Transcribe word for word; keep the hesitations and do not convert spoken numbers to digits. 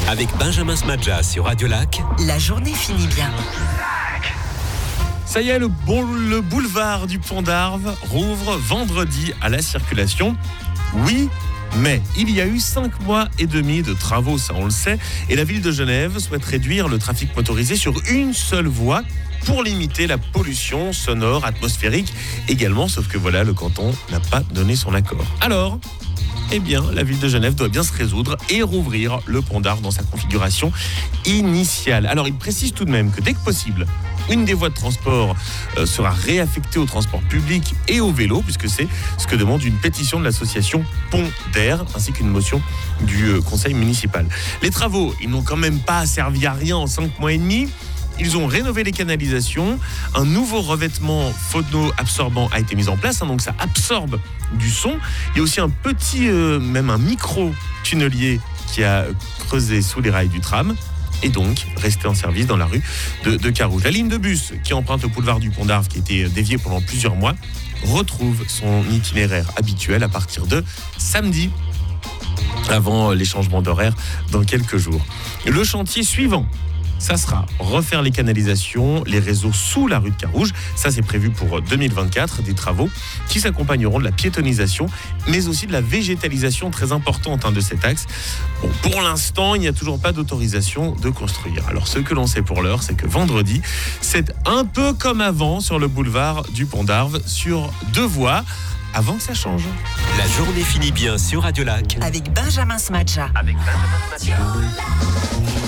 Avec Benjamin Smadja sur Radio Lac. La journée finit bien. Ça y est, le, bon, le boulevard du Pont d'Arve rouvre vendredi à la circulation. Oui, mais il y a eu cinq mois et demi de travaux, ça on le sait, et la ville de Genève souhaite réduire le trafic motorisé sur une seule voie pour limiter la pollution sonore, atmosphérique également, sauf que voilà, le canton n'a pas donné son accord. Alors, eh bien, la ville de Genève doit bien se résoudre et rouvrir le Pont d'Arve dans sa configuration initiale. Alors, il précise tout de même que dès que possible, une des voies de transport euh, sera réaffectée au transport public et au vélo, puisque c'est ce que demande une pétition de l'association Pont d'Air, ainsi qu'une motion du euh, conseil municipal. Les travaux, ils n'ont quand même pas servi à rien en cinq mois et demi. Ils ont rénové les canalisations, un nouveau revêtement phono-absorbant a été mis en place, hein, donc ça absorbe du son. Il y a aussi un petit, euh, même un micro-tunnelier qui a creusé sous les rails du tram et donc resté en service dans la rue de, de Carouge. La ligne de bus qui emprunte le boulevard du Pont d'Arve, qui était déviée pendant plusieurs mois, retrouve son itinéraire habituel à partir de samedi, avant les changements d'horaire dans quelques jours. Le chantier suivant, ça sera refaire les canalisations, les réseaux sous la rue de Carouge. Ça, c'est prévu pour deux mille vingt-quatre, des travaux qui s'accompagneront de la piétonisation, mais aussi de la végétalisation très importante hein, de cet axe. Bon, pour l'instant, il n'y a toujours pas d'autorisation de construire. Alors, ce que l'on sait pour l'heure, c'est que vendredi, c'est un peu comme avant sur le boulevard du Pont d'Arve, sur deux voies, avant que ça change. La journée finit bien sur Radio Lac. Avec Benjamin Smadja. Avec Benjamin Smadja.